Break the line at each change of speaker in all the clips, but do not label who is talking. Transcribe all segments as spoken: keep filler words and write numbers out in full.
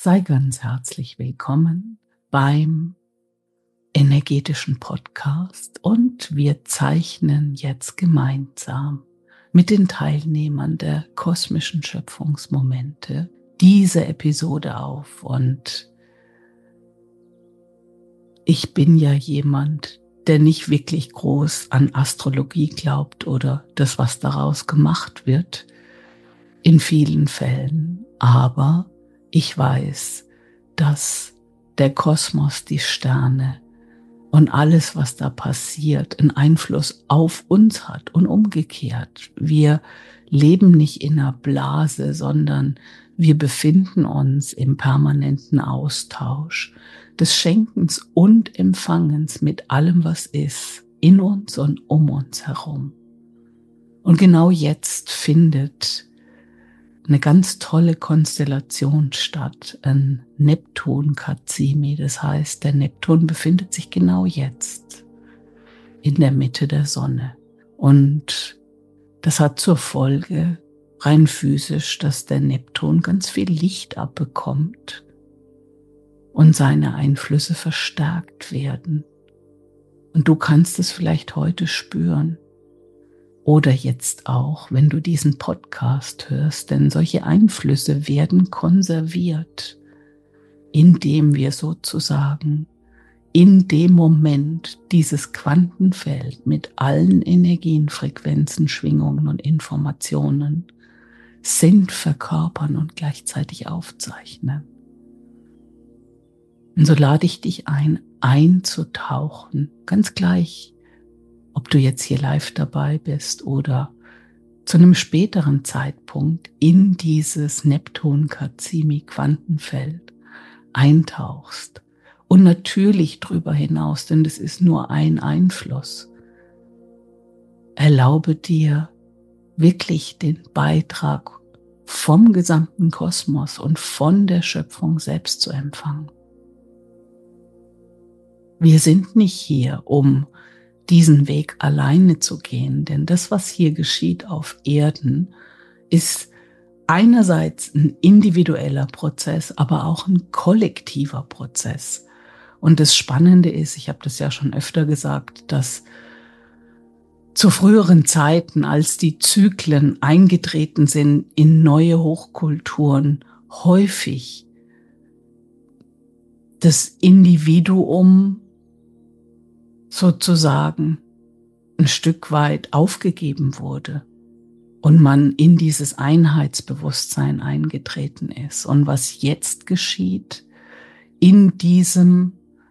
Sei ganz herzlich willkommen beim energetischen Podcast und wir zeichnen jetzt gemeinsam mit den Teilnehmern der kosmischen Schöpfungsmomente diese Episode auf. Und ich bin ja jemand, der nicht wirklich groß an Astrologie glaubt oder das, was daraus gemacht wird, in vielen Fällen, aber ich weiß, dass der Kosmos, die Sterne und alles, was da passiert, einen Einfluss auf uns hat und umgekehrt. Wir leben nicht in einer Blase, sondern wir befinden uns im permanenten Austausch des Schenkens und Empfangens mit allem, was ist, in uns und um uns herum. Und genau jetzt findet eine ganz tolle Konstellation statt, ein Neptun-Kazimi. Das heißt, der Neptun befindet sich genau jetzt in der Mitte der Sonne. Und das hat zur Folge, rein physisch, dass der Neptun ganz viel Licht abbekommt und seine Einflüsse verstärkt werden. Und du kannst es vielleicht heute spüren. Oder jetzt auch, wenn du diesen Podcast hörst, denn solche Einflüsse werden konserviert, indem wir sozusagen in dem Moment dieses Quantenfeld mit allen Energien, Frequenzen, Schwingungen und Informationen sind, verkörpern und gleichzeitig aufzeichnen. Und so lade ich dich ein, einzutauchen, ganz gleich, ob du jetzt hier live dabei bist oder zu einem späteren Zeitpunkt in dieses Neptun-Kazimi-Quantenfeld eintauchst. Und natürlich darüber hinaus, denn das ist nur ein Einfluss. Erlaube dir wirklich den Beitrag vom gesamten Kosmos und von der Schöpfung selbst zu empfangen. Wir sind nicht hier, um diesen Weg alleine zu gehen, denn das, was hier geschieht auf Erden, ist einerseits ein individueller Prozess, aber auch ein kollektiver Prozess. Und das Spannende ist, ich habe das ja schon öfter gesagt, dass zu früheren Zeiten, als die Zyklen eingetreten sind in neue Hochkulturen, häufig das Individuum sozusagen ein Stück weit aufgegeben wurde und man in dieses Einheitsbewusstsein eingetreten ist. Und was jetzt geschieht in diesem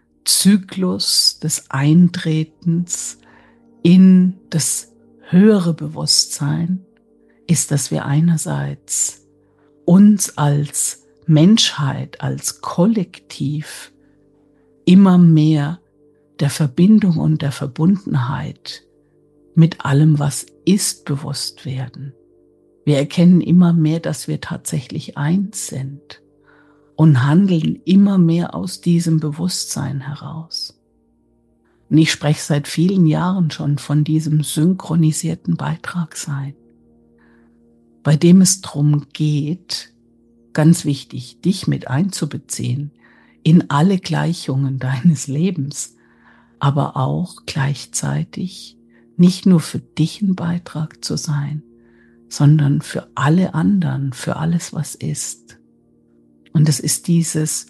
Zyklus des Eintretens in das höhere Bewusstsein, ist, dass wir einerseits uns als Menschheit, als Kollektiv immer mehr der Verbindung und der Verbundenheit mit allem, was ist, bewusst werden. Wir erkennen immer mehr, dass wir tatsächlich eins sind und handeln immer mehr aus diesem Bewusstsein heraus. Und ich spreche seit vielen Jahren schon von diesem synchronisierten Beitragsein, bei dem es darum geht, ganz wichtig, dich mit einzubeziehen in alle Gleichungen deines Lebens, aber auch gleichzeitig nicht nur für dich ein Beitrag zu sein, sondern für alle anderen, für alles, was ist. Und es ist dieses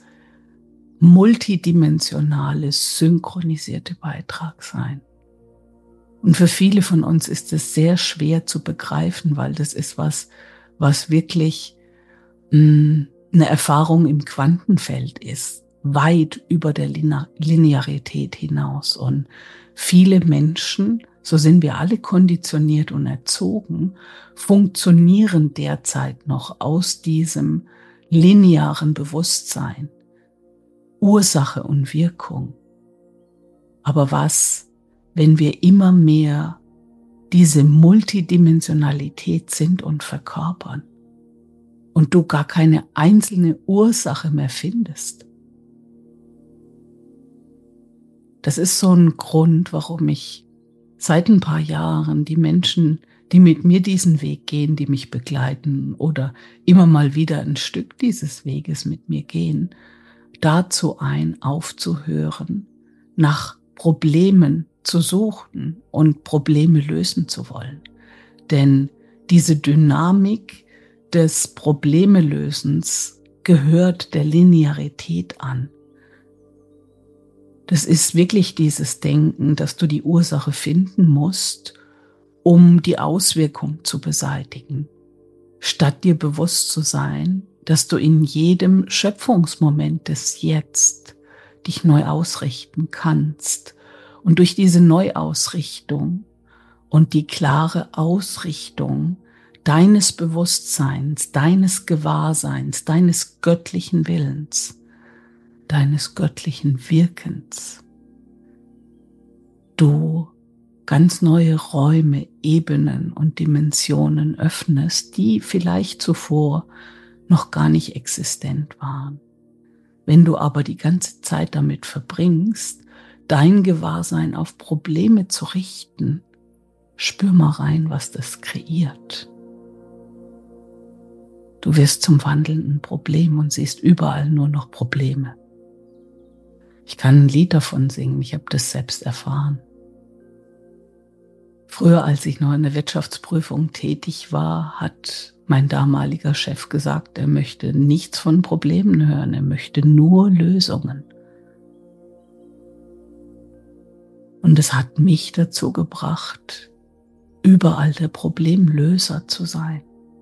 multidimensionale, synchronisierte Beitragsein. Und für viele von uns ist es sehr schwer zu begreifen, weil das ist was, was wirklich mh, eine Erfahrung im Quantenfeld ist, weit über der Linearität hinaus. Und viele Menschen, so sind wir alle konditioniert und erzogen, funktionieren derzeit noch aus diesem linearen Bewusstsein, Ursache und Wirkung. Aber was, wenn wir immer mehr diese Multidimensionalität sind und verkörpern und du gar keine einzelne Ursache mehr findest? Das ist so ein Grund, warum ich seit ein paar Jahren die Menschen die mit mir diesen Weg gehen, die mich begleiten oder immer mal wieder ein Stück dieses Weges mit mir gehen, dazu ein, aufzuhören, nach Problemen zu suchen und Probleme lösen zu wollen. Denn diese Dynamik des Problemelösens gehört der Linearität an. Das ist wirklich dieses Denken, dass du die Ursache finden musst, um die Auswirkung zu beseitigen, statt dir bewusst zu sein, dass du in jedem Schöpfungsmoment des Jetzt dich neu ausrichten kannst und durch diese Neuausrichtung und die klare Ausrichtung deines Bewusstseins, deines Gewahrseins, deines göttlichen Willens, deines göttlichen Wirkens, du ganz neue Räume, Ebenen und Dimensionen öffnest, die vielleicht zuvor noch gar nicht existent waren. Wenn du aber die ganze Zeit damit verbringst, dein Gewahrsein auf Probleme zu richten, spür mal rein, was das kreiert. Du wirst zum wandelnden Problem und siehst überall nur noch Probleme. Ich kann ein Lied davon singen, ich habe das selbst erfahren. Früher, als ich noch in der Wirtschaftsprüfung tätig war, hat mein damaliger Chef gesagt, er möchte nichts von Problemen hören, er möchte nur Lösungen. Und es hat mich dazu gebracht, überall der Problemlöser zu sein.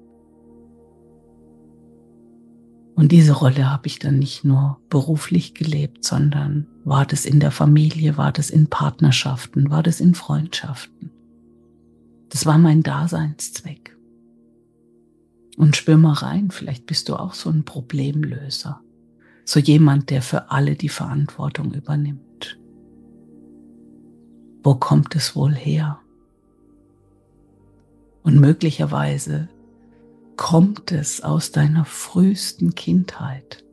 Und diese Rolle habe ich dann nicht nur beruflich gelebt, sondern war das in der Familie, war das in Partnerschaften, war das in Freundschaften. Das war mein Daseinszweck. Und spür mal rein, vielleicht bist du auch so ein Problemlöser. So jemand, der für alle die Verantwortung übernimmt. Wo kommt es wohl her? Und möglicherweise kommt es aus deiner frühesten Kindheit.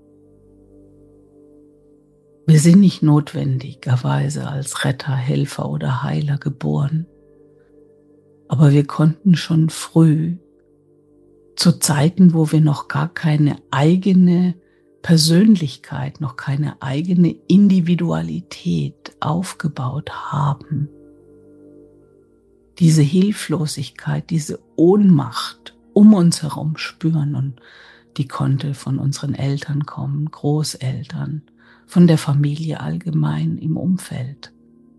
Wir sind nicht notwendigerweise als Retter, Helfer oder Heiler geboren, aber wir konnten schon früh, zu Zeiten, wo wir noch gar keine eigene Persönlichkeit, noch keine eigene Individualität aufgebaut haben, diese Hilflosigkeit, diese Ohnmacht um uns herum spüren, und die konnte von unseren Eltern kommen, Großeltern, von der Familie allgemein im Umfeld.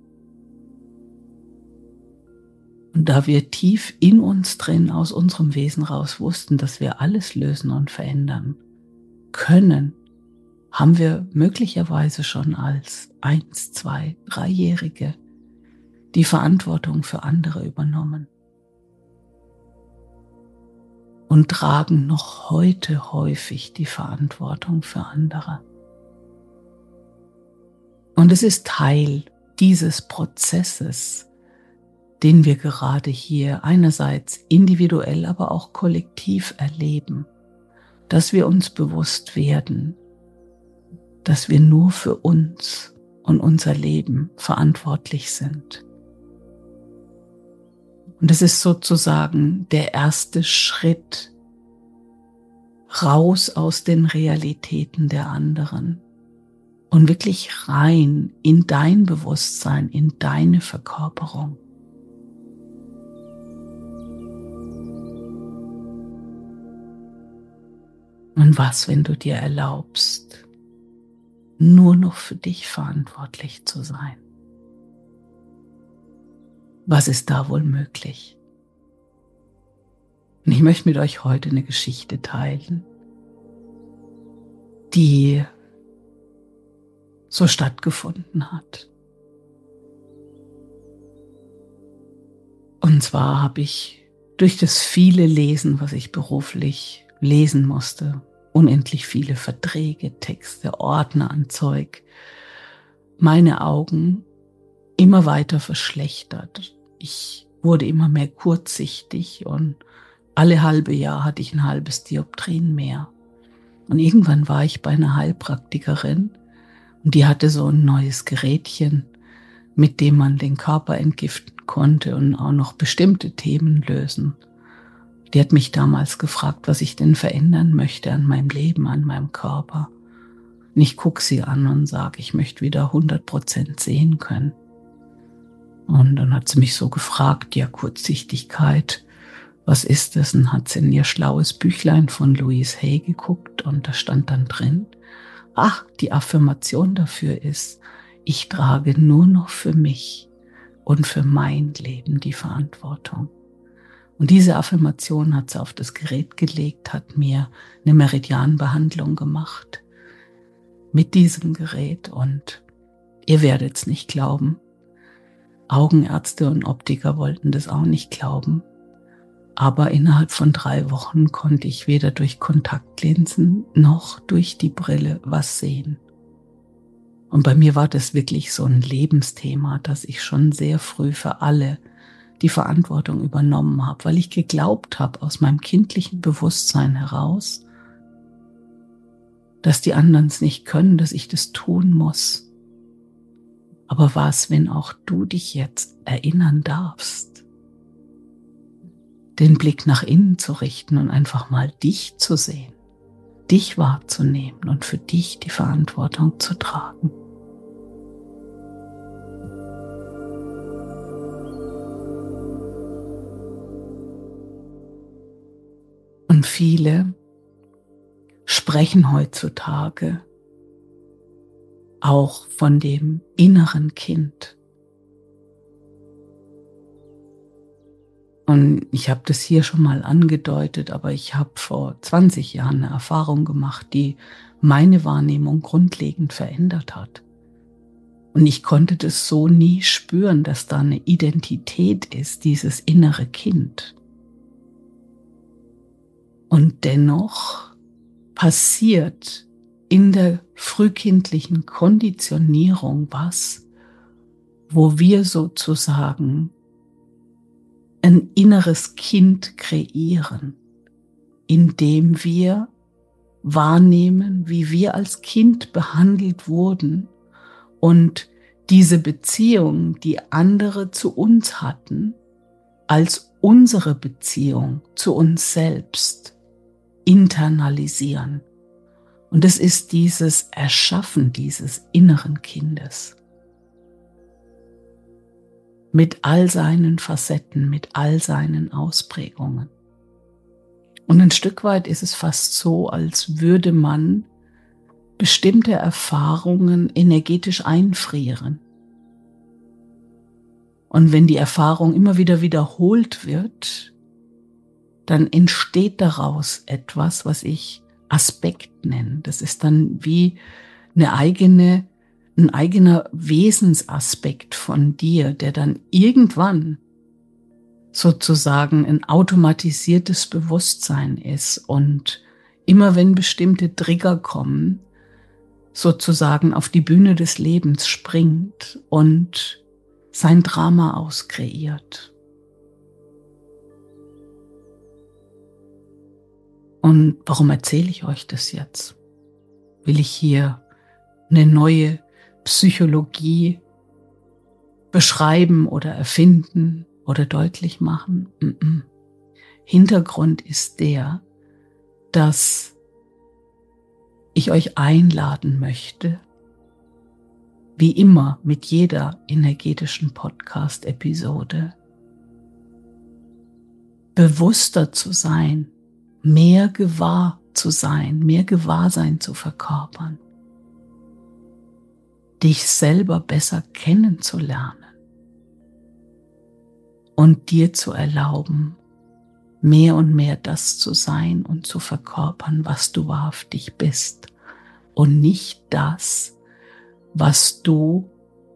Und da wir tief in uns drin, aus unserem Wesen raus wussten, dass wir alles lösen und verändern können, haben wir möglicherweise schon als eins, zwei, dreijährige die Verantwortung für andere übernommen. Und tragen noch heute häufig die Verantwortung für andere. Und es ist Teil dieses Prozesses, den wir gerade hier einerseits individuell, aber auch kollektiv erleben, dass wir uns bewusst werden, dass wir nur für uns und unser Leben verantwortlich sind. Und es ist sozusagen der erste Schritt raus aus den Realitäten der anderen und wirklich rein in dein Bewusstsein, in deine Verkörperung. Und was, wenn du dir erlaubst, nur noch für dich verantwortlich zu sein? Was ist da wohl möglich? Und ich möchte mit euch heute eine Geschichte teilen, die so stattgefunden hat. Und zwar habe ich durch das viele Lesen, was ich beruflich lesen musste, unendlich viele Verträge, Texte, Ordner an Zeug, meine Augen immer weiter verschlechtert. Ich wurde immer mehr kurzsichtig und alle halbe Jahr hatte ich ein halbes Dioptrien mehr. Und irgendwann war ich bei einer Heilpraktikerin und die hatte so ein neues Gerätchen, mit dem man den Körper entgiften konnte und auch noch bestimmte Themen lösen. Die hat mich damals gefragt, was ich denn verändern möchte an meinem Leben, an meinem Körper. Und ich gucke sie an und sage, ich möchte wieder hundert Prozent sehen können. Und dann hat sie mich so gefragt, ja, Kurzsichtigkeit, was ist das? Und hat sie in ihr schlaues Büchlein von Louise Hay geguckt und da stand dann drin, ach, die Affirmation dafür ist, ich trage nur noch für mich und für mein Leben die Verantwortung. Und diese Affirmation hat sie auf das Gerät gelegt, hat mir eine Meridianbehandlung gemacht mit diesem Gerät und ihr werdet es nicht glauben. Augenärzte und Optiker wollten das auch nicht glauben. Aber innerhalb von drei Wochen konnte ich weder durch Kontaktlinsen noch durch die Brille was sehen. Und bei mir war das wirklich so ein Lebensthema, dass ich schon sehr früh für alle die Verantwortung übernommen habe, weil ich geglaubt habe aus meinem kindlichen Bewusstsein heraus, dass die anderen es nicht können, dass ich das tun muss. Aber was, wenn auch du dich jetzt erinnern darfst, den Blick nach innen zu richten und einfach mal dich zu sehen, dich wahrzunehmen und für dich die Verantwortung zu tragen. Und viele sprechen heutzutage auch von dem inneren Kind. Und ich habe das hier schon mal angedeutet, aber ich habe vor zwanzig Jahren eine Erfahrung gemacht, die meine Wahrnehmung grundlegend verändert hat. Und ich konnte das so nie spüren, dass da eine Identität ist, dieses innere Kind. Und dennoch passiert in der frühkindlichen Konditionierung was, wo wir sozusagen ein inneres Kind kreieren, indem wir wahrnehmen, wie wir als Kind behandelt wurden und diese Beziehung, die andere zu uns hatten, als unsere Beziehung zu uns selbst internalisieren. Und es ist dieses Erschaffen dieses inneren Kindes. Mit all seinen Facetten, mit all seinen Ausprägungen. Und ein Stück weit ist es fast so, als würde man bestimmte Erfahrungen energetisch einfrieren. Und wenn die Erfahrung immer wieder wiederholt wird, dann entsteht daraus etwas, was ich Aspekt nenne. Das ist dann wie eine eigene, ein eigener Wesensaspekt von dir, der dann irgendwann sozusagen ein automatisiertes Bewusstsein ist und immer wenn bestimmte Trigger kommen, sozusagen auf die Bühne des Lebens springt und sein Drama auskreiert. Und warum erzähle ich euch das jetzt? Will ich hier eine neue Psychologie beschreiben oder erfinden oder deutlich machen? Mm-mm. Hintergrund ist der, dass ich euch einladen möchte, wie immer mit jeder energetischen Podcast-Episode, bewusster zu sein, mehr gewahr zu sein, mehr Gewahrsein zu verkörpern, dich selber besser kennenzulernen und dir zu erlauben, mehr und mehr das zu sein und zu verkörpern, was du wahrhaftig bist und nicht das, was du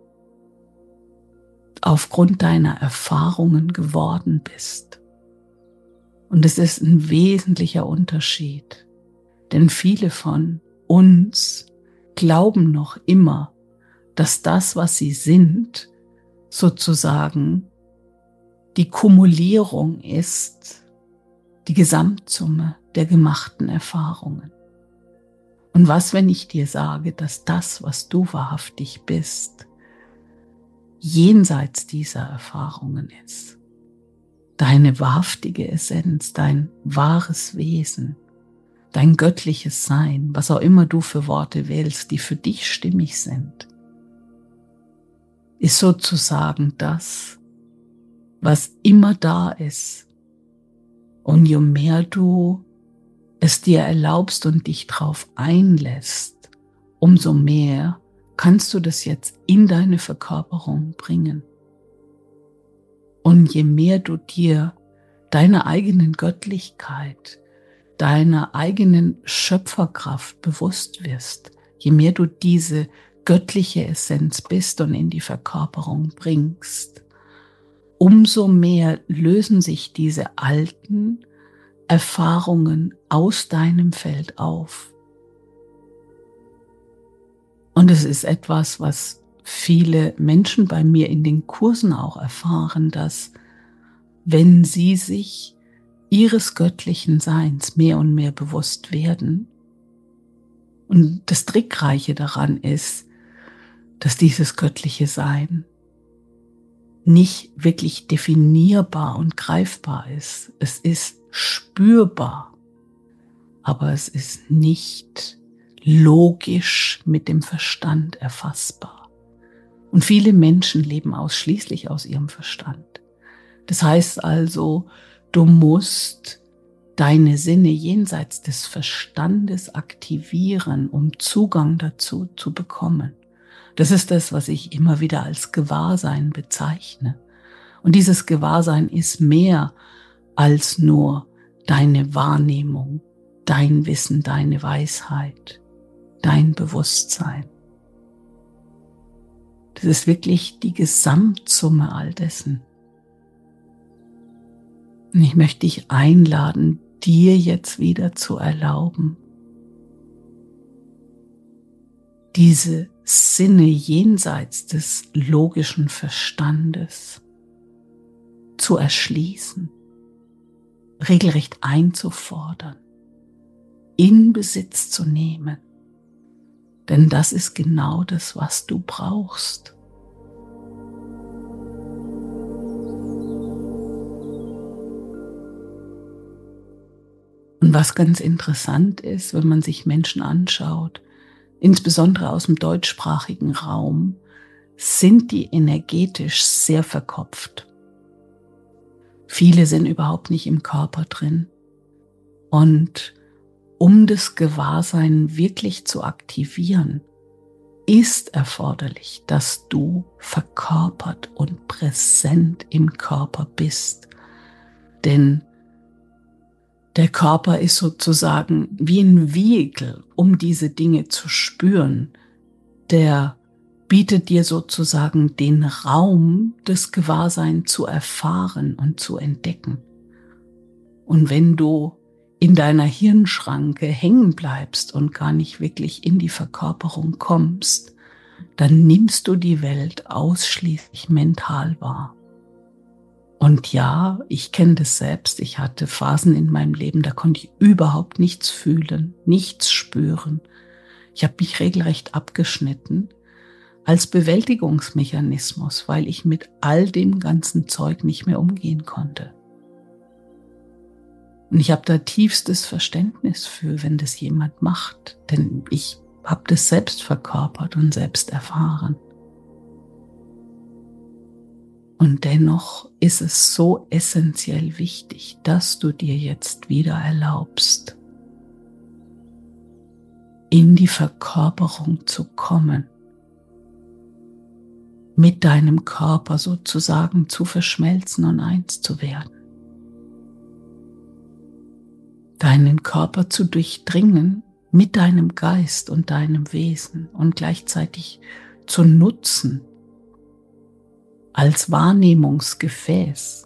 aufgrund deiner Erfahrungen geworden bist. Und es ist ein wesentlicher Unterschied, denn viele von uns glauben noch immer, dass das, was sie sind, sozusagen die Kumulierung ist, die Gesamtsumme der gemachten Erfahrungen. Und was, wenn ich dir sage, dass das, was du wahrhaftig bist, jenseits dieser Erfahrungen ist. Deine wahrhaftige Essenz, dein wahres Wesen, dein göttliches Sein, was auch immer du für Worte wählst, die für dich stimmig sind, ist sozusagen das, was immer da ist. Und je mehr du es dir erlaubst und dich drauf einlässt, umso mehr kannst du das jetzt in deine Verkörperung bringen. Und je mehr du dir deiner eigenen Göttlichkeit, deiner eigenen Schöpferkraft bewusst wirst, je mehr du diese göttliche Essenz bist und in die Verkörperung bringst, umso mehr lösen sich diese alten Erfahrungen aus deinem Feld auf. Und es ist etwas, was viele Menschen bei mir in den Kursen auch erfahren, dass wenn sie sich ihres göttlichen Seins mehr und mehr bewusst werden, und das Trickreiche daran ist, dass dieses göttliche Sein nicht wirklich definierbar und greifbar ist. Es ist spürbar, aber es ist nicht logisch mit dem Verstand erfassbar. Und viele Menschen leben ausschließlich aus ihrem Verstand. Das heißt also, du musst deine Sinne jenseits des Verstandes aktivieren, um Zugang dazu zu bekommen. Das ist das, was ich immer wieder als Gewahrsein bezeichne. Und dieses Gewahrsein ist mehr als nur deine Wahrnehmung, dein Wissen, deine Weisheit, dein Bewusstsein. Das ist wirklich die Gesamtsumme all dessen. Und ich möchte dich einladen, dir jetzt wieder zu erlauben, diese Sinne jenseits des logischen Verstandes zu erschließen, regelrecht einzufordern, in Besitz zu nehmen. Denn das ist genau das, was du brauchst. Und was ganz interessant ist, wenn man sich Menschen anschaut, insbesondere aus dem deutschsprachigen Raum, sind die energetisch sehr verkopft. Viele sind überhaupt nicht im Körper drin. Und um das Gewahrsein wirklich zu aktivieren, ist erforderlich, dass du verkörpert und präsent im Körper bist. Denn der Körper ist sozusagen wie ein Vehikel, um diese Dinge zu spüren. Der bietet dir sozusagen den Raum, das Gewahrsein zu erfahren und zu entdecken. Und wenn du in deiner Hirnschranke hängen bleibst und gar nicht wirklich in die Verkörperung kommst, dann nimmst du die Welt ausschließlich mental wahr. Und ja, ich kenne das selbst. Ich hatte Phasen in meinem Leben, da konnte ich überhaupt nichts fühlen, nichts spüren. Ich habe mich regelrecht abgeschnitten als Bewältigungsmechanismus, weil ich mit all dem ganzen Zeug nicht mehr umgehen konnte. Und ich habe da tiefstes Verständnis für, wenn das jemand macht, denn ich habe das selbst verkörpert und selbst erfahren. Und dennoch ist es so essentiell wichtig, dass du dir jetzt wieder erlaubst, in die Verkörperung zu kommen, mit deinem Körper sozusagen zu verschmelzen und eins zu werden. Deinen Körper zu durchdringen mit deinem Geist und deinem Wesen und gleichzeitig zu nutzen als Wahrnehmungsgefäß.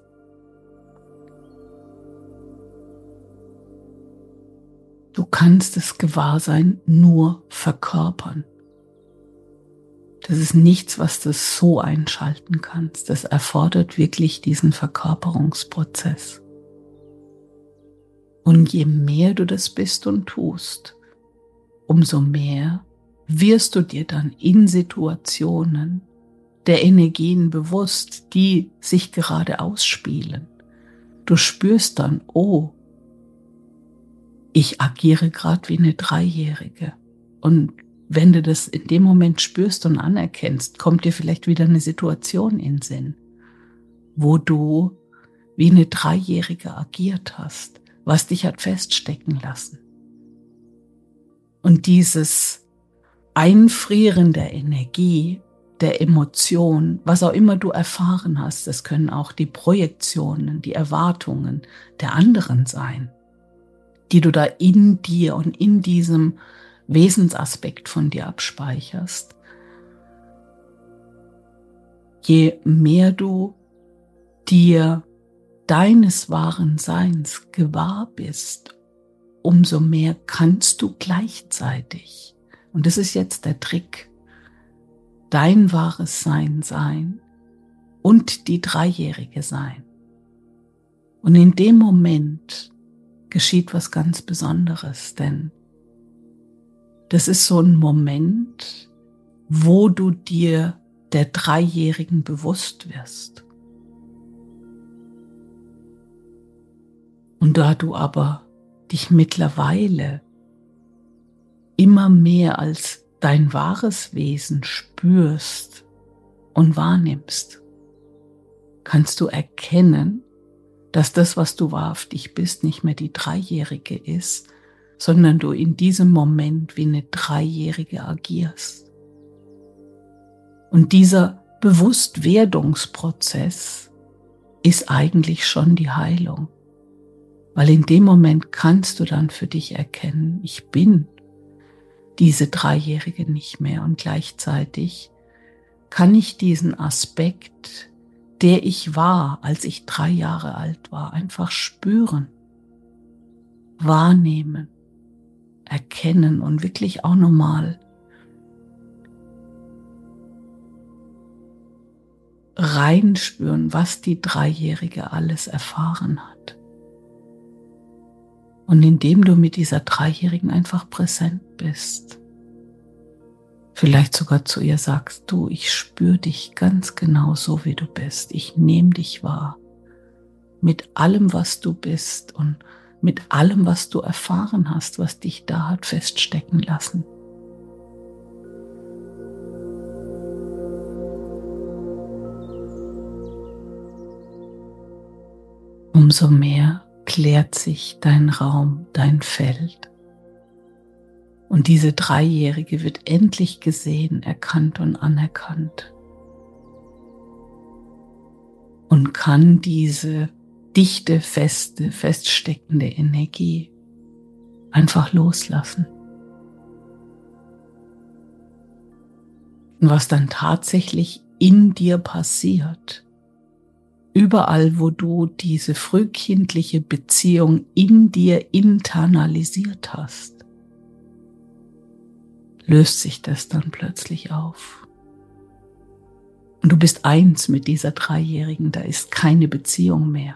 Du kannst das Gewahrsein nur verkörpern. Das ist nichts, was du so einschalten kannst. Das erfordert wirklich diesen Verkörperungsprozess. Und je mehr du das bist und tust, umso mehr wirst du dir dann in Situationen der Energien bewusst, die sich gerade ausspielen. Du spürst dann, oh, ich agiere gerade wie eine Dreijährige. Und wenn du das in dem Moment spürst und anerkennst, kommt dir vielleicht wieder eine Situation in den Sinn, wo du wie eine Dreijährige agiert hast, was dich hat feststecken lassen. Und dieses Einfrieren der Energie, der Emotion, was auch immer du erfahren hast, das können auch die Projektionen, die Erwartungen der anderen sein, die du da in dir und in diesem Wesensaspekt von dir abspeicherst. Je mehr du dir deines wahren Seins gewahr bist, umso mehr kannst du gleichzeitig, und das ist jetzt der Trick, dein wahres Sein sein und die Dreijährige sein. Und in dem Moment geschieht was ganz Besonderes, denn das ist so ein Moment, wo du dir der Dreijährigen bewusst wirst. Und da du aber dich mittlerweile immer mehr als dein wahres Wesen spürst und wahrnimmst, kannst du erkennen, dass das, was du wahrhaftig bist, nicht mehr die Dreijährige ist, sondern du in diesem Moment wie eine Dreijährige agierst. Und dieser Bewusstwerdungsprozess ist eigentlich schon die Heilung. Weil in dem Moment kannst du dann für dich erkennen, ich bin diese Dreijährige nicht mehr. Und gleichzeitig kann ich diesen Aspekt, der ich war, als ich drei Jahre alt war, einfach spüren, wahrnehmen, erkennen und wirklich auch nochmal reinspüren, was die Dreijährige alles erfahren hat. Und indem du mit dieser Dreijährigen einfach präsent bist, vielleicht sogar zu ihr sagst, du, ich spüre dich ganz genau so, wie du bist. Ich nehme dich wahr. Mit allem, was du bist und mit allem, was du erfahren hast, was dich da hat feststecken lassen. Umso mehr klärt sich dein Raum, dein Feld. Und diese Dreijährige wird endlich gesehen, erkannt und anerkannt. Und kann diese dichte, feste, feststeckende Energie einfach loslassen. Und was dann tatsächlich in dir passiert, überall, wo du diese frühkindliche Beziehung in dir internalisiert hast, löst sich das dann plötzlich auf. Und du bist eins mit dieser Dreijährigen, da ist keine Beziehung mehr.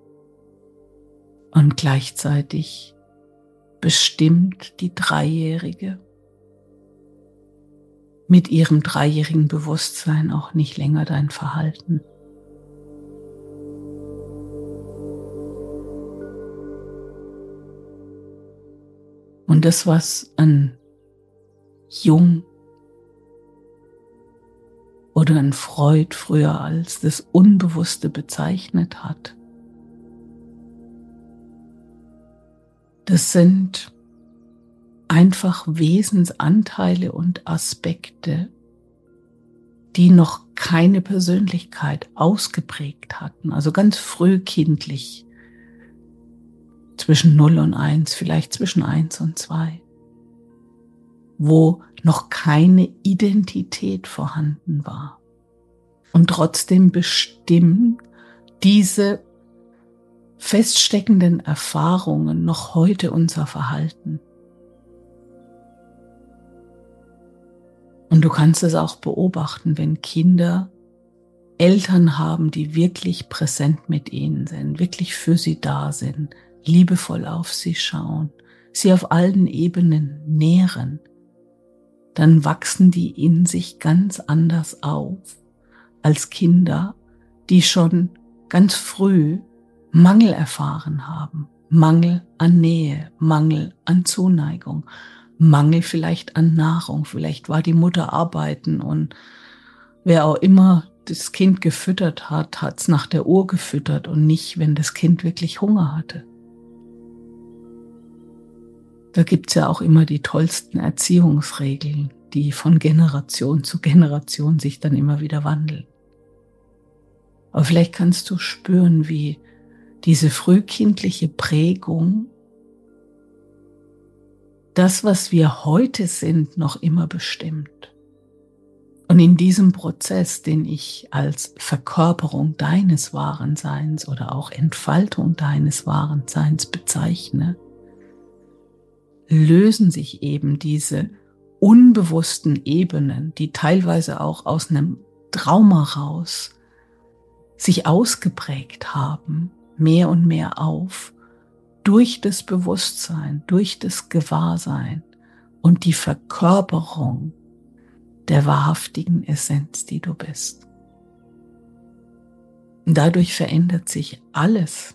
Und gleichzeitig bestimmt die Dreijährige mit ihrem dreijährigen Bewusstsein auch nicht länger dein Verhalten. Und das, was ein Jung oder ein Freud früher als das Unbewusste bezeichnet hat, das sind einfach Wesensanteile und Aspekte, die noch keine Persönlichkeit ausgeprägt hatten, also ganz frühkindlich, zwischen null und eins, vielleicht zwischen eins und zwei, wo noch keine Identität vorhanden war. Und trotzdem bestimmen diese feststeckenden Erfahrungen noch heute unser Verhalten. Und du kannst es auch beobachten, wenn Kinder Eltern haben, die wirklich präsent mit ihnen sind, wirklich für sie da sind, liebevoll auf sie schauen, sie auf allen Ebenen nähren, dann wachsen die in sich ganz anders auf als Kinder, die schon ganz früh Mangel erfahren haben. Mangel an Nähe, Mangel an Zuneigung, Mangel vielleicht an Nahrung. Vielleicht war die Mutter arbeiten und wer auch immer das Kind gefüttert hat, hat es nach der Uhr gefüttert und nicht, wenn das Kind wirklich Hunger hatte. Da gibt es ja auch immer die tollsten Erziehungsregeln, die von Generation zu Generation sich dann immer wieder wandeln. Aber vielleicht kannst du spüren, wie diese frühkindliche Prägung das, was wir heute sind, noch immer bestimmt. Und in diesem Prozess, den ich als Verkörperung deines wahren Seins oder auch Entfaltung deines wahren Seins bezeichne, lösen sich eben diese unbewussten Ebenen, die teilweise auch aus einem Trauma raus sich ausgeprägt haben, mehr und mehr auf, durch das Bewusstsein, durch das Gewahrsein und die Verkörperung der wahrhaftigen Essenz, die du bist. Und dadurch verändert sich alles.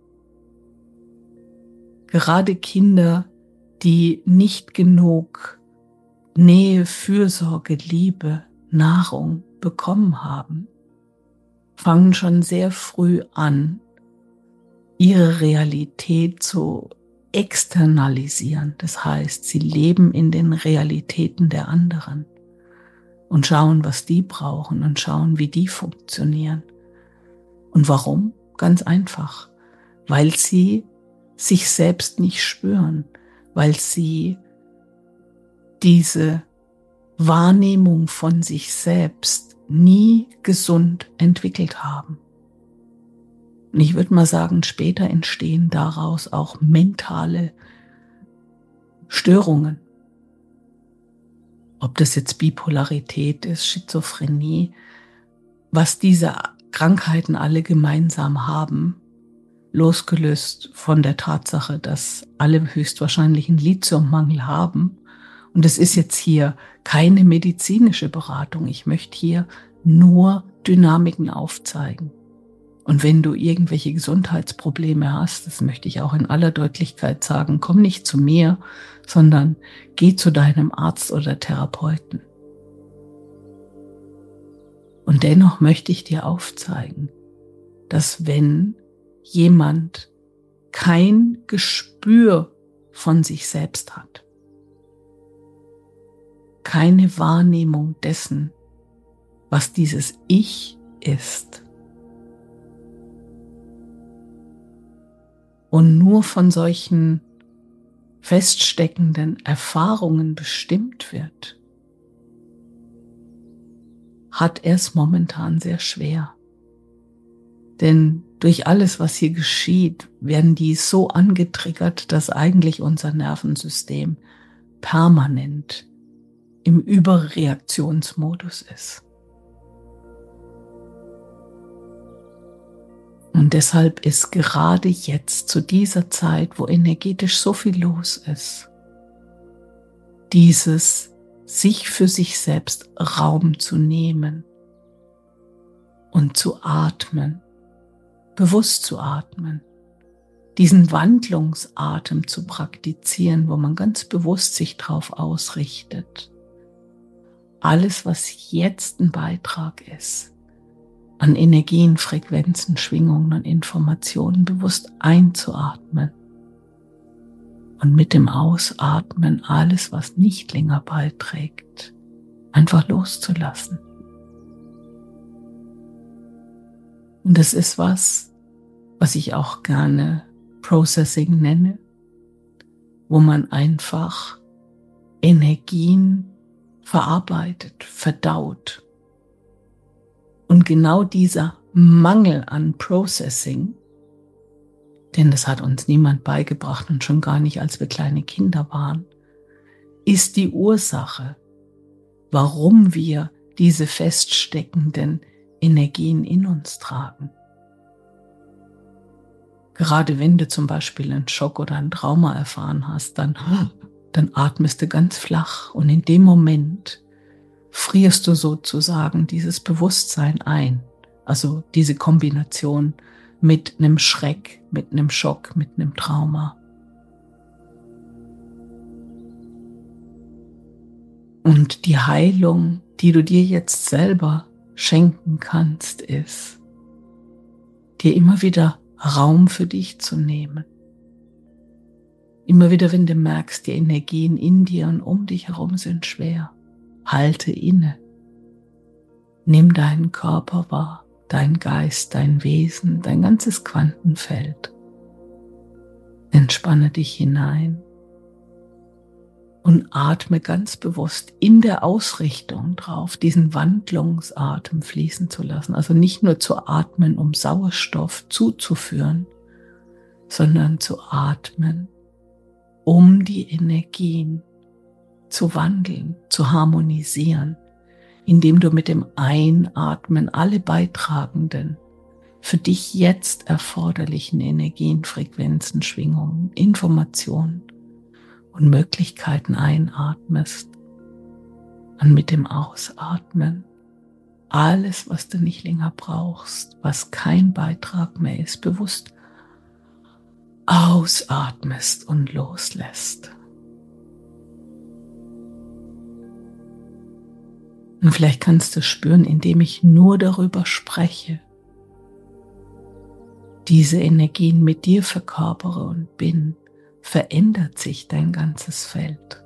Gerade Kinder, die nicht genug Nähe, Fürsorge, Liebe, Nahrung bekommen haben, fangen schon sehr früh an, ihre Realität zu externalisieren. Das heißt, sie leben in den Realitäten der anderen und schauen, was die brauchen und schauen, wie die funktionieren. Und warum? Ganz einfach, weil sie sich selbst nicht spüren, weil sie diese Wahrnehmung von sich selbst nie gesund entwickelt haben. Und ich würde mal sagen, später entstehen daraus auch mentale Störungen. Ob das jetzt Bipolarität ist, Schizophrenie, was diese Krankheiten alle gemeinsam haben, losgelöst von der Tatsache, dass alle höchstwahrscheinlich einen Lithiummangel haben. Und es ist jetzt hier keine medizinische Beratung. Ich möchte hier nur Dynamiken aufzeigen. Und wenn du irgendwelche Gesundheitsprobleme hast, das möchte ich auch in aller Deutlichkeit sagen, komm nicht zu mir, sondern geh zu deinem Arzt oder Therapeuten. Und dennoch möchte ich dir aufzeigen, dass wenn jemand kein Gespür von sich selbst hat, keine Wahrnehmung dessen, was dieses Ich ist, und nur von solchen feststeckenden Erfahrungen bestimmt wird, hat er es momentan sehr schwer. Denn durch alles, was hier geschieht, werden die so angetriggert, dass eigentlich unser Nervensystem permanent im Überreaktionsmodus ist. Und deshalb ist gerade jetzt zu dieser Zeit, wo energetisch so viel los ist, dieses sich für sich selbst Raum zu nehmen und zu atmen, bewusst zu atmen, diesen Wandlungsatem zu praktizieren, wo man ganz bewusst sich drauf ausrichtet. Alles, was jetzt ein Beitrag ist, an Energien, Frequenzen, Schwingungen und Informationen bewusst einzuatmen und mit dem Ausatmen alles, was nicht länger beiträgt, einfach loszulassen. Und das ist was, was ich auch gerne Processing nenne, wo man einfach Energien verarbeitet, verdaut. Und genau dieser Mangel an Processing, denn das hat uns niemand beigebracht und schon gar nicht, als wir kleine Kinder waren, ist die Ursache, warum wir diese feststeckenden Energien in uns tragen. Gerade wenn du zum Beispiel einen Schock oder ein Trauma erfahren hast, dann, dann atmest du ganz flach und in dem Moment frierst du sozusagen dieses Bewusstsein ein. Also diese Kombination mit einem Schreck, mit einem Schock, mit einem Trauma. Und die Heilung, die du dir jetzt selber schenken kannst, ist, dir immer wieder Raum für dich zu nehmen. Immer wieder, wenn du merkst, die Energien in dir und um dich herum sind schwer, halte inne. Nimm deinen Körper wahr, dein Geist, dein Wesen, dein ganzes Quantenfeld. Entspanne dich hinein und atme ganz bewusst in der Ausrichtung drauf, diesen Wandlungsatem fließen zu lassen. Also nicht nur zu atmen, um Sauerstoff zuzuführen, sondern zu atmen, um die Energien zu wandeln, zu harmonisieren, indem du mit dem Einatmen alle beitragenden, für dich jetzt erforderlichen Energien, Frequenzen, Schwingungen, Informationen und Möglichkeiten einatmest und mit dem Ausatmen alles, was du nicht länger brauchst, was kein Beitrag mehr ist, bewusst ausatmest und loslässt. Und vielleicht kannst du spüren, indem ich nur darüber spreche, diese Energien mit dir verkörpere und bin, verändert sich dein ganzes Feld.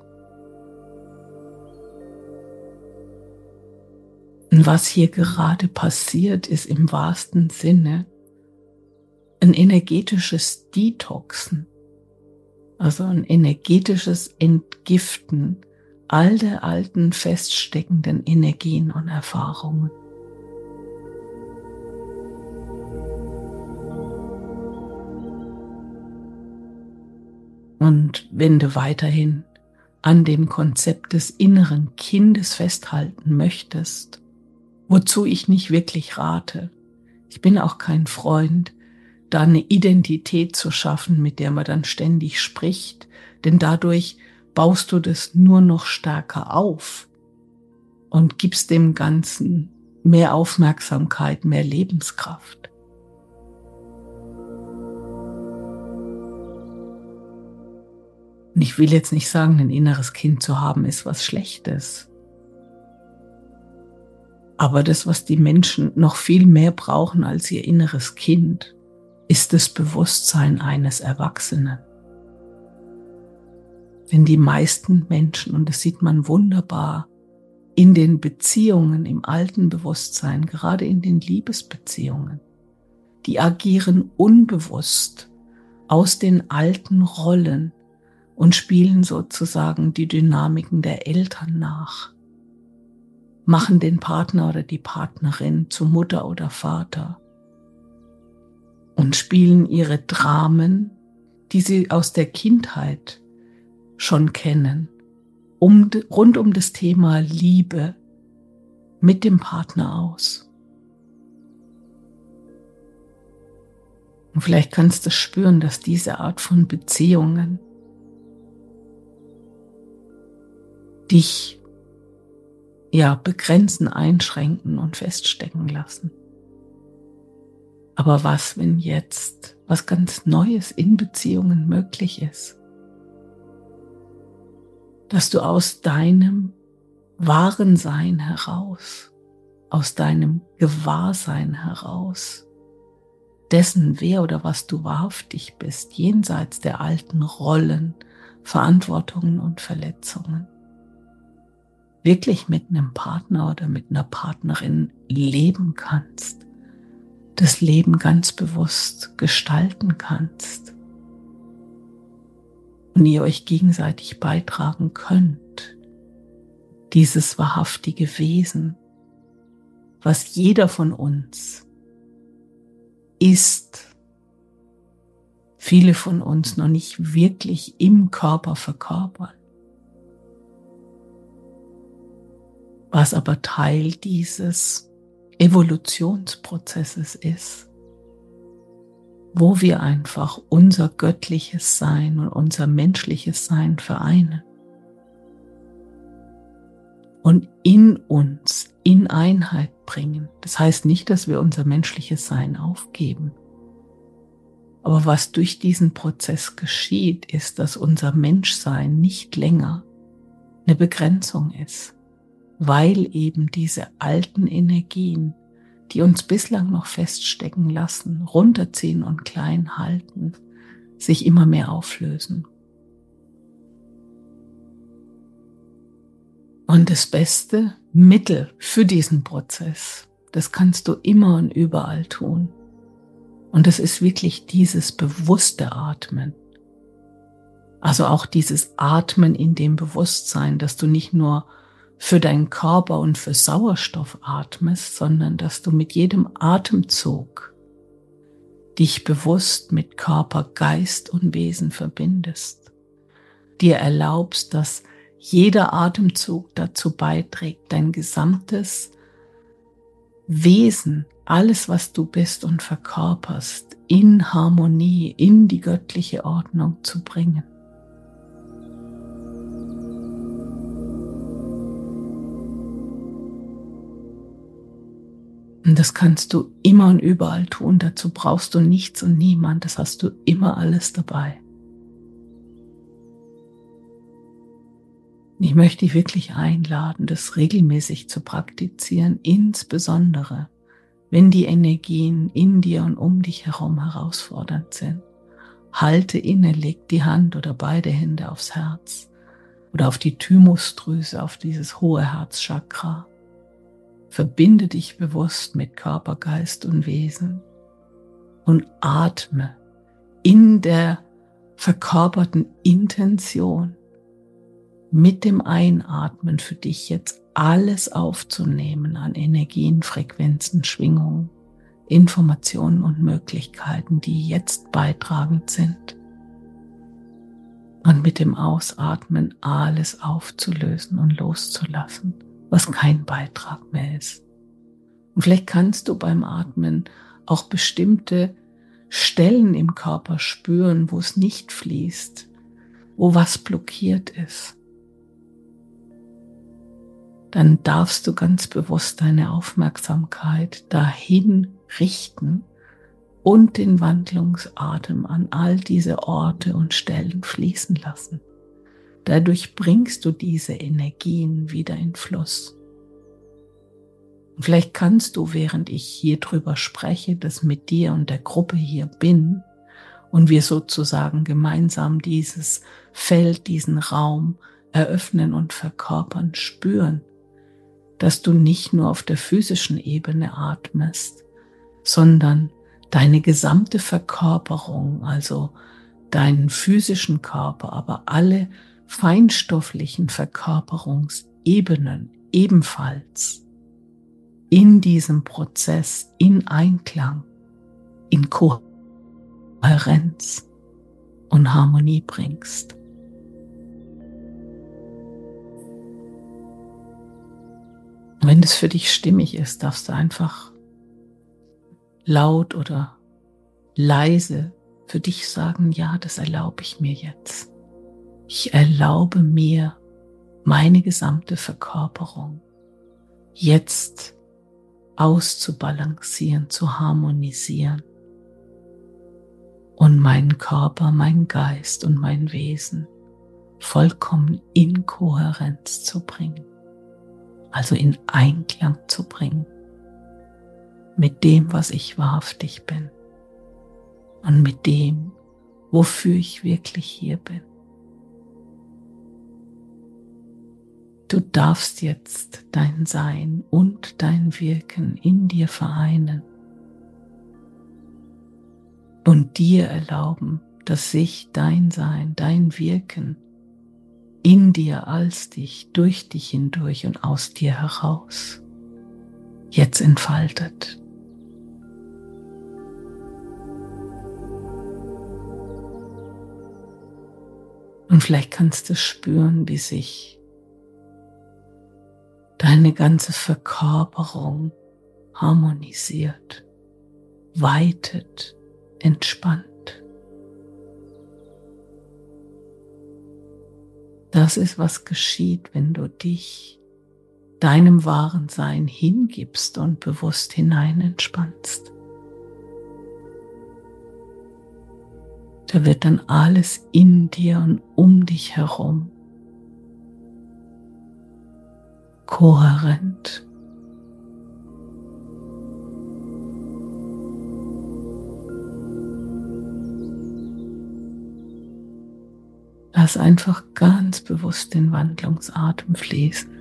Und was hier gerade passiert, ist im wahrsten Sinne ein energetisches Detoxen, also ein energetisches Entgiften all der alten feststeckenden Energien und Erfahrungen. Und wenn du weiterhin an dem Konzept des inneren Kindes festhalten möchtest, wozu ich nicht wirklich rate, ich bin auch kein Freund, da eine Identität zu schaffen, mit der man dann ständig spricht, denn dadurch baust du das nur noch stärker auf und gibst dem Ganzen mehr Aufmerksamkeit, mehr Lebenskraft. Und ich will jetzt nicht sagen, ein inneres Kind zu haben, ist was Schlechtes. Aber das, was die Menschen noch viel mehr brauchen als ihr inneres Kind, ist das Bewusstsein eines Erwachsenen. Denn die meisten Menschen, und das sieht man wunderbar in den Beziehungen, im alten Bewusstsein, gerade in den Liebesbeziehungen, die agieren unbewusst aus den alten Rollen und spielen sozusagen die Dynamiken der Eltern nach, machen den Partner oder die Partnerin zu Mutter oder Vater und spielen ihre Dramen, die sie aus der Kindheit schon kennen, um, rund um das Thema Liebe mit dem Partner aus. Und vielleicht kannst du spüren, dass diese Art von Beziehungen dich ja begrenzen, einschränken und feststecken lassen. Aber was, wenn jetzt was ganz Neues in Beziehungen möglich ist? Dass du aus deinem wahren Sein heraus, aus deinem Gewahrsein heraus, dessen, wer oder was du wahrhaftig bist, jenseits der alten Rollen, Verantwortungen und Verletzungen, wirklich mit einem Partner oder mit einer Partnerin leben kannst, das Leben ganz bewusst gestalten kannst und ihr euch gegenseitig beitragen könnt, dieses wahrhaftige Wesen, was jeder von uns ist, viele von uns noch nicht wirklich im Körper verkörpern, was aber Teil dieses Evolutionsprozesses ist, wo wir einfach unser göttliches Sein und unser menschliches Sein vereinen. und in uns in Einheit bringen. Das heißt nicht, dass wir unser menschliches Sein aufgeben. Aber was durch diesen Prozess geschieht, ist, dass unser Menschsein nicht länger eine Begrenzung ist, weil eben diese alten Energien, die uns bislang noch feststecken lassen, runterziehen und klein halten, sich immer mehr auflösen. Und das beste Mittel für diesen Prozess, das kannst du immer und überall tun. Und das ist wirklich dieses bewusste Atmen. Also auch dieses Atmen in dem Bewusstsein, dass du nicht nur für deinen Körper und für Sauerstoff atmest, sondern dass du mit jedem Atemzug dich bewusst mit Körper, Geist und Wesen verbindest. Dir erlaubst, dass jeder Atemzug dazu beiträgt, dein gesamtes Wesen, alles, was du bist und verkörperst, in Harmonie, in die göttliche Ordnung zu bringen. Und das kannst du immer und überall tun. Dazu brauchst du nichts und niemand. Das hast du immer alles dabei. Ich möchte dich wirklich einladen, das regelmäßig zu praktizieren, insbesondere wenn die Energien in dir und um dich herum herausfordernd sind. Halte inne, leg die Hand oder beide Hände aufs Herz oder auf die Thymusdrüse, auf dieses hohe Herzchakra. Verbinde dich bewusst mit Körper, Geist und Wesen und atme in der verkörperten Intention mit dem Einatmen für dich jetzt alles aufzunehmen an Energien, Frequenzen, Schwingungen, Informationen und Möglichkeiten, die jetzt beitragend sind. Und mit dem Ausatmen alles aufzulösen und loszulassen, was kein Beitrag mehr ist. Und vielleicht kannst du beim Atmen auch bestimmte Stellen im Körper spüren, wo es nicht fließt, wo was blockiert ist. Dann darfst du ganz bewusst deine Aufmerksamkeit dahin richten und den Wandlungsatem an all diese Orte und Stellen fließen lassen. Dadurch bringst du diese Energien wieder in Fluss. Und vielleicht kannst du, während ich hier drüber spreche, das mit dir und der Gruppe hier bin und wir sozusagen gemeinsam dieses Feld, diesen Raum eröffnen und verkörpern, spüren, dass du nicht nur auf der physischen Ebene atmest, sondern deine gesamte Verkörperung, also deinen physischen Körper, aber alle feinstofflichen Verkörperungsebenen ebenfalls in diesem Prozess in Einklang, in Kohärenz und Harmonie bringst. Wenn es für dich stimmig ist, darfst du einfach laut oder leise für dich sagen, ja, das erlaube ich mir jetzt. Ich erlaube mir meine gesamte Verkörperung jetzt auszubalancieren, zu harmonisieren und meinen Körper, meinen Geist und mein Wesen vollkommen in Kohärenz zu bringen. Also in Einklang zu bringen mit dem, was ich wahrhaftig bin und mit dem, wofür ich wirklich hier bin. Du darfst jetzt dein Sein und dein Wirken in dir vereinen und dir erlauben, dass sich dein Sein, dein Wirken in dir, als dich, durch dich hindurch und aus dir heraus jetzt entfaltet. Und vielleicht kannst du spüren, wie sich deine ganze Verkörperung harmonisiert, weitet, entspannt. Das ist, was geschieht, wenn du dich deinem wahren Sein hingibst und bewusst hinein entspannst. Da wird dann alles in dir und um dich herum kohärent. Lass einfach ganz bewusst den Wandlungsatem fließen.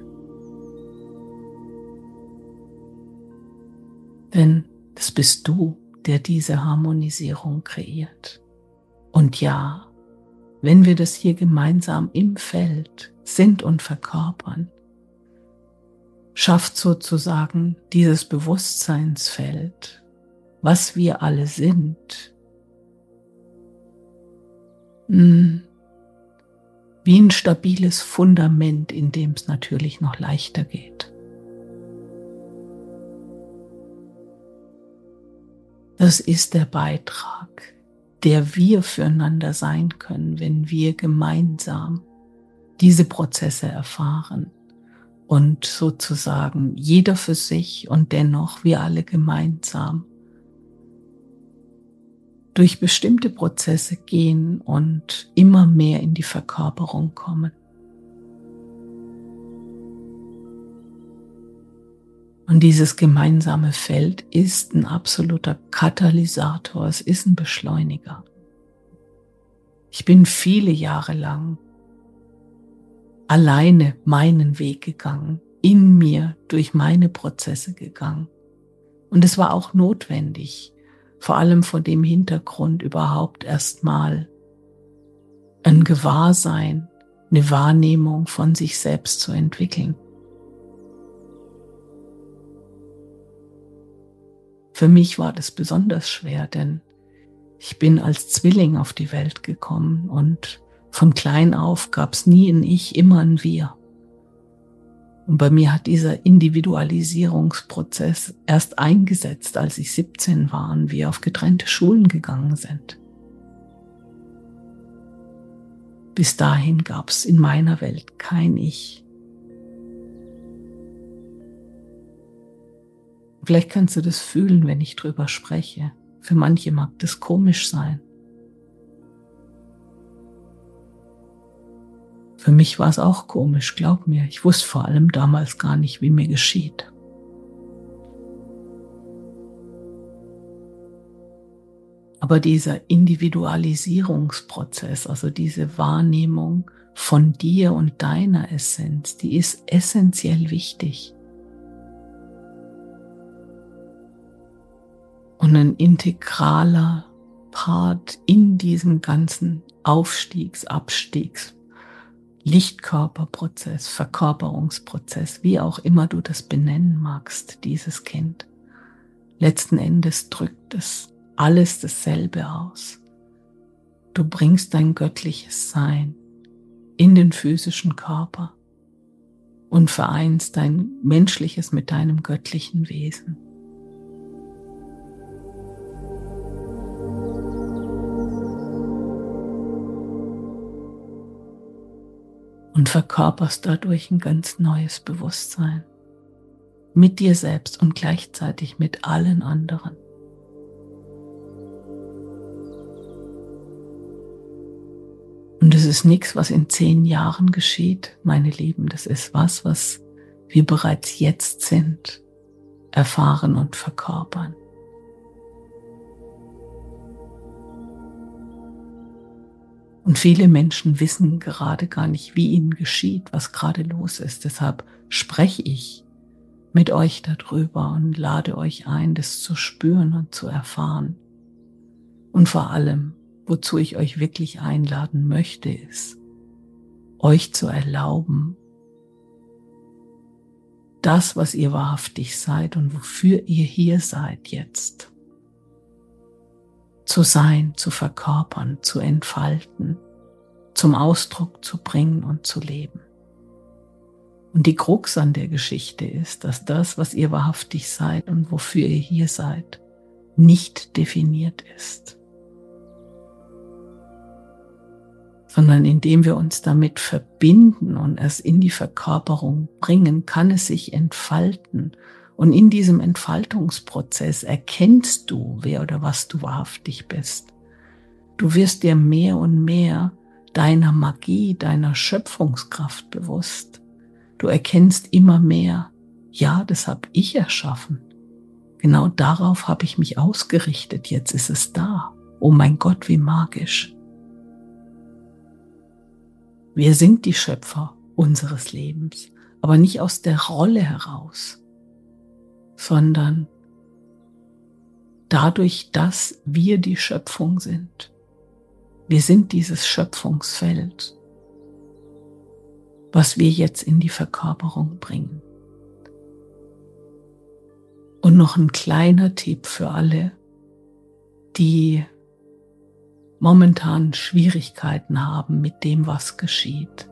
Denn das bist du, der diese Harmonisierung kreiert. Und ja, wenn wir das hier gemeinsam im Feld sind und verkörpern, schafft sozusagen dieses Bewusstseinsfeld, was wir alle sind, wie ein stabiles Fundament, in dem es natürlich noch leichter geht. Das ist der Beitrag, der wir füreinander sein können, wenn wir gemeinsam diese Prozesse erfahren und sozusagen jeder für sich und dennoch wir alle gemeinsam durch bestimmte Prozesse gehen und immer mehr in die Verkörperung kommen. Und dieses gemeinsame Feld ist ein absoluter Katalysator, es ist ein Beschleuniger. Ich bin viele Jahre lang alleine meinen Weg gegangen, in mir durch meine Prozesse gegangen. Und es war auch notwendig, vor allem vor dem Hintergrund überhaupt erstmal ein Gewahrsein, eine Wahrnehmung von sich selbst zu entwickeln. Für mich war das besonders schwer, denn ich bin als Zwilling auf die Welt gekommen und von klein auf gab es nie ein Ich, immer ein Wir. Und bei mir hat dieser Individualisierungsprozess erst eingesetzt, als ich siebzehn war und wir auf getrennte Schulen gegangen sind. Bis dahin gab es in meiner Welt kein Ich. Vielleicht kannst du das fühlen, wenn ich drüber spreche. Für manche mag das komisch sein. Für mich war es auch komisch, glaub mir. Ich wusste vor allem damals gar nicht, wie mir geschieht. Aber dieser Individualisierungsprozess, also diese Wahrnehmung von dir und deiner Essenz, die ist essentiell wichtig. Und ein integraler Part in diesem ganzen Aufstiegs-, Abstiegs-, Lichtkörperprozess, Verkörperungsprozess, wie auch immer du das benennen magst, dieses Kind. Letzten Endes drückt es alles dasselbe aus. Du bringst dein göttliches Sein in den physischen Körper und vereinst dein menschliches mit deinem göttlichen Wesen. Und verkörperst dadurch ein ganz neues Bewusstsein mit dir selbst und gleichzeitig mit allen anderen. Und es ist nichts, was in zehn Jahren geschieht, meine Lieben. Das ist was, was wir bereits jetzt sind, erfahren und verkörpern. Und viele Menschen wissen gerade gar nicht, wie ihnen geschieht, was gerade los ist. Deshalb spreche ich mit euch darüber und lade euch ein, das zu spüren und zu erfahren. Und vor allem, wozu ich euch wirklich einladen möchte, ist, euch zu erlauben, das, was ihr wahrhaftig seid und wofür ihr hier seid jetzt, zu sein, zu verkörpern, zu entfalten, zum Ausdruck zu bringen und zu leben. Und die Krux an der Geschichte ist, dass das, was ihr wahrhaftig seid und wofür ihr hier seid, nicht definiert ist. sondern indem wir uns damit verbinden und es in die Verkörperung bringen, kann es sich entfalten. Und in diesem Entfaltungsprozess erkennst du, wer oder was du wahrhaftig bist. Du wirst dir mehr und mehr deiner Magie, deiner Schöpfungskraft bewusst. Du erkennst immer mehr, ja, das habe ich erschaffen. Genau darauf habe ich mich ausgerichtet, jetzt ist es da. Oh mein Gott, wie magisch. Wir sind die Schöpfer unseres Lebens, aber nicht aus der Rolle heraus, sondern dadurch, dass wir die Schöpfung sind. Wir sind dieses Schöpfungsfeld, was wir jetzt in die Verkörperung bringen. Und noch ein kleiner Tipp für alle, die momentan Schwierigkeiten haben mit dem, was geschieht.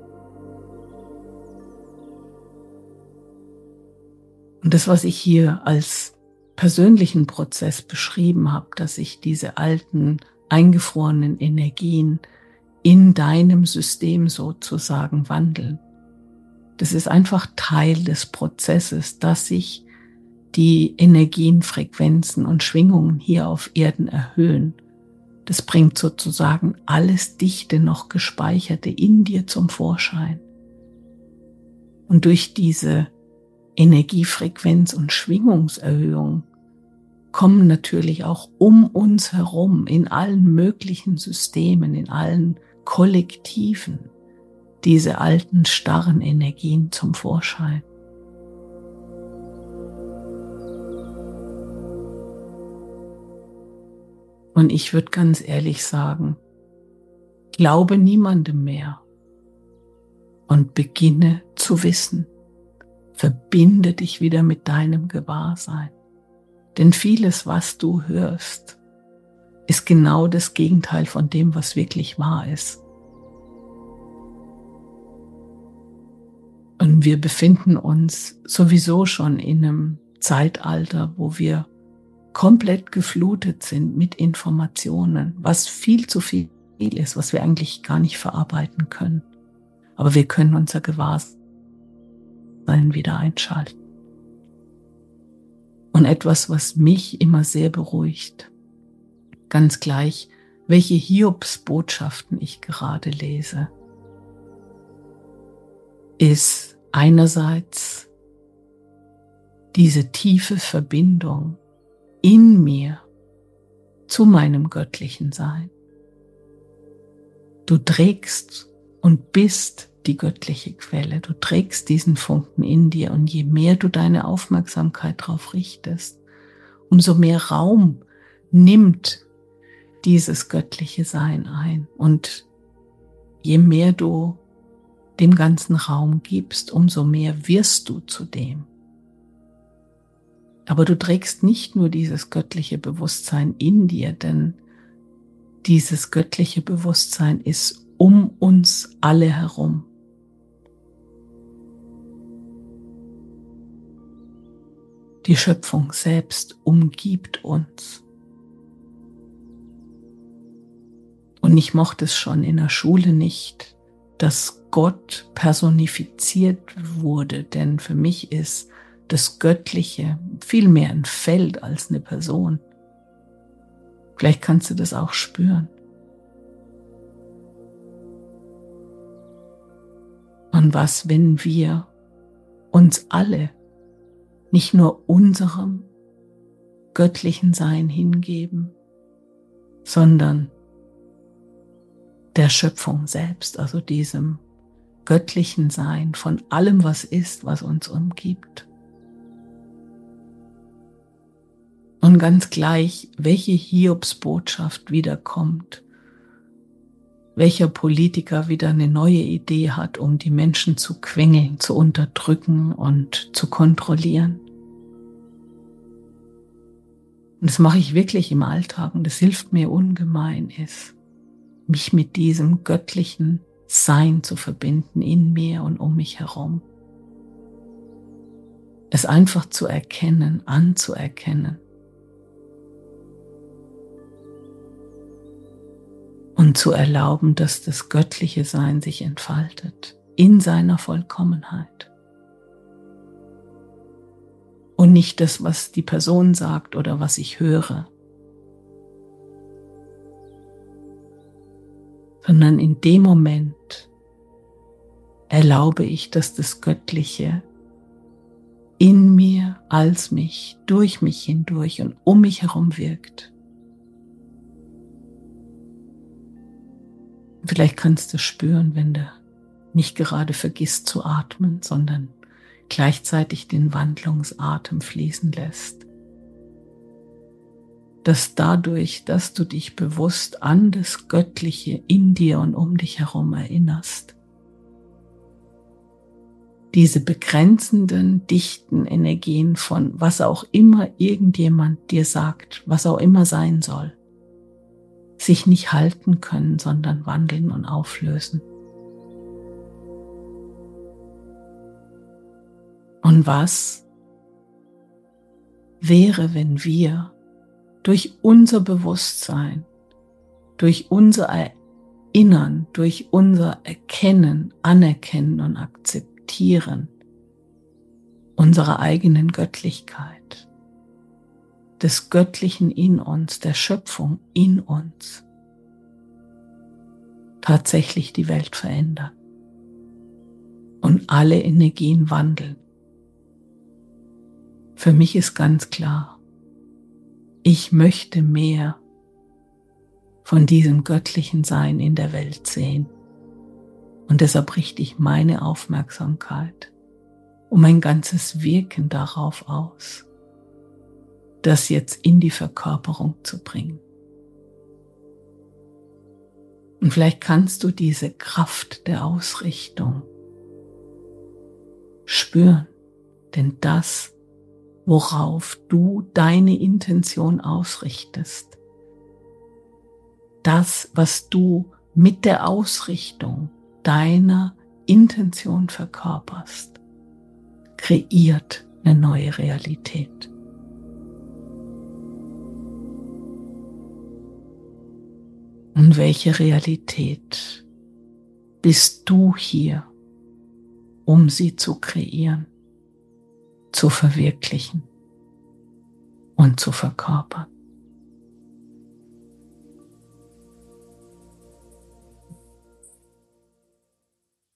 Und das, was ich hier als persönlichen Prozess beschrieben habe, dass sich diese alten, eingefrorenen Energien in deinem System sozusagen wandeln. Das ist einfach Teil des Prozesses, dass sich die Energien, Frequenzen und Schwingungen hier auf Erden erhöhen. Das bringt sozusagen alles Dichte noch Gespeicherte in dir zum Vorschein. Und durch diese Energiefrequenz und Schwingungserhöhung kommen natürlich auch um uns herum in allen möglichen Systemen, in allen Kollektiven diese alten starren Energien zum Vorschein. Und ich würde ganz ehrlich sagen, glaube niemandem mehr und beginne zu wissen. Verbinde dich wieder mit deinem Gewahrsein. Denn vieles, was du hörst, ist genau das Gegenteil von dem, was wirklich wahr ist. Und wir befinden uns sowieso schon in einem Zeitalter, wo wir komplett geflutet sind mit Informationen, was viel zu viel ist, was wir eigentlich gar nicht verarbeiten können. Aber wir können unser Gewahrsein wieder einschalten. Und etwas, was mich immer sehr beruhigt, ganz gleich, welche Hiobsbotschaften ich gerade lese, ist einerseits diese tiefe Verbindung in mir zu meinem göttlichen Sein. Du trägst und bist die göttliche Quelle. Du trägst diesen Funken in dir und je mehr du deine Aufmerksamkeit darauf richtest, umso mehr Raum nimmt dieses göttliche Sein ein. Und je mehr du dem ganzen Raum gibst, umso mehr wirst du zu dem. Aber du trägst nicht nur dieses göttliche Bewusstsein in dir, denn dieses göttliche Bewusstsein ist um uns alle herum. Die Schöpfung selbst umgibt uns. Und ich mochte es schon in der Schule nicht, dass Gott personifiziert wurde, denn für mich ist das Göttliche viel mehr ein Feld als eine Person. Vielleicht kannst du das auch spüren. Und was, wenn wir uns alle nicht nur unserem göttlichen Sein hingeben, sondern der Schöpfung selbst, also diesem göttlichen Sein von allem, was ist, was uns umgibt. Und ganz gleich, welche Hiobsbotschaft wiederkommt, welcher Politiker wieder eine neue Idee hat, um die Menschen zu quengeln, zu unterdrücken und zu kontrollieren. Und das mache ich wirklich im Alltag und das hilft mir ungemein, ist, mich mit diesem göttlichen Sein zu verbinden in mir und um mich herum. Es einfach zu erkennen, anzuerkennen. und zu erlauben, dass das göttliche Sein sich entfaltet in seiner Vollkommenheit. Und nicht das, was die Person sagt oder was ich höre, sondern in dem Moment erlaube ich, dass das Göttliche in mir, als mich, durch mich hindurch und um mich herum wirkt. Vielleicht kannst du spüren, wenn du nicht gerade vergisst zu atmen, sondern gleichzeitig den Wandlungsatem fließen lässt, dass dadurch, dass du dich bewusst an das Göttliche in dir und um dich herum erinnerst, diese begrenzenden, dichten Energien von was auch immer irgendjemand dir sagt, was auch immer sein soll, sich nicht halten können, sondern wandeln und auflösen. Und was wäre, wenn wir durch unser Bewusstsein, durch unser Erinnern, durch unser Erkennen, Anerkennen und Akzeptieren unserer eigenen Göttlichkeit, des Göttlichen in uns, der Schöpfung in uns, tatsächlich die Welt verändern und alle Energien wandeln. Für mich ist ganz klar, ich möchte mehr von diesem göttlichen Sein in der Welt sehen. Und deshalb richte ich meine Aufmerksamkeit und mein ganzes Wirken darauf aus, das jetzt in die Verkörperung zu bringen. Und vielleicht kannst du diese Kraft der Ausrichtung spüren, denn das, worauf du deine Intention ausrichtest, das, was du mit der Ausrichtung deiner Intention verkörperst, kreiert eine neue Realität. Und welche Realität bist du hier, um sie zu kreieren, zu verwirklichen und zu verkörpern?